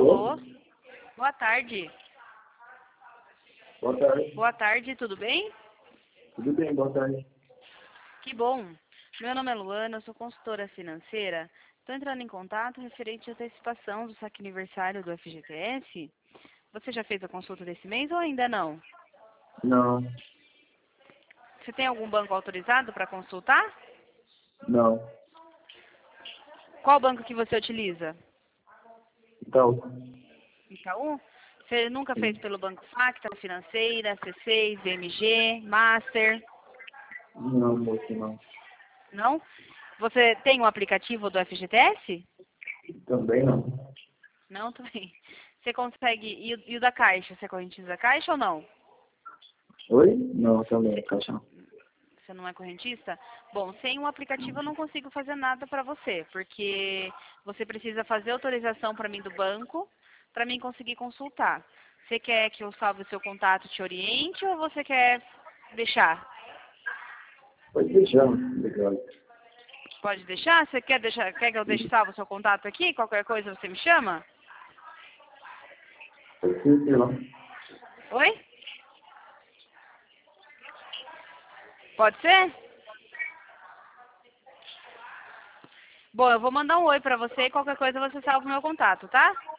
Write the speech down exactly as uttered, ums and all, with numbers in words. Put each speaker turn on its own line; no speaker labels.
Alô?
Alô? Boa tarde.
Boa tarde.
Boa tarde, tudo bem?
Tudo bem, boa tarde.
Que bom. Meu nome é Luana, eu sou consultora financeira. Estou entrando em contato referente à antecipação do saque aniversário do F G T S. Você já fez a consulta desse mês ou ainda não?
Não,
Você tem algum banco autorizado para consultar?
não.
Qual banco que você utiliza?
Então,
Itaú? Você nunca fez
sim.
pelo Banco Facta, Financeira, C seis, B M G, Master?
Não, moço, não.
Não? Você tem um aplicativo do F G T S?
Também não.
Não, também. Você consegue... E, o- e o da Caixa? Você correntiza da Caixa ou não?
Oi? Não, também, caixa não.
Você não é correntista? Bom, sem um aplicativo eu não consigo fazer nada para você, porque você precisa fazer autorização para mim do banco, para mim conseguir consultar. Você quer que eu salve o seu contato e te oriente ou você quer deixar?
Pode deixar, obrigado.
Pode deixar? Você quer deixar? Quer que eu deixe salvo o seu contato aqui? Qualquer coisa você me chama?
Pode ser, sei lá.
Oi? Pode ser? Bom, eu vou mandar um oi pra você e qualquer coisa você salva o meu contato, tá?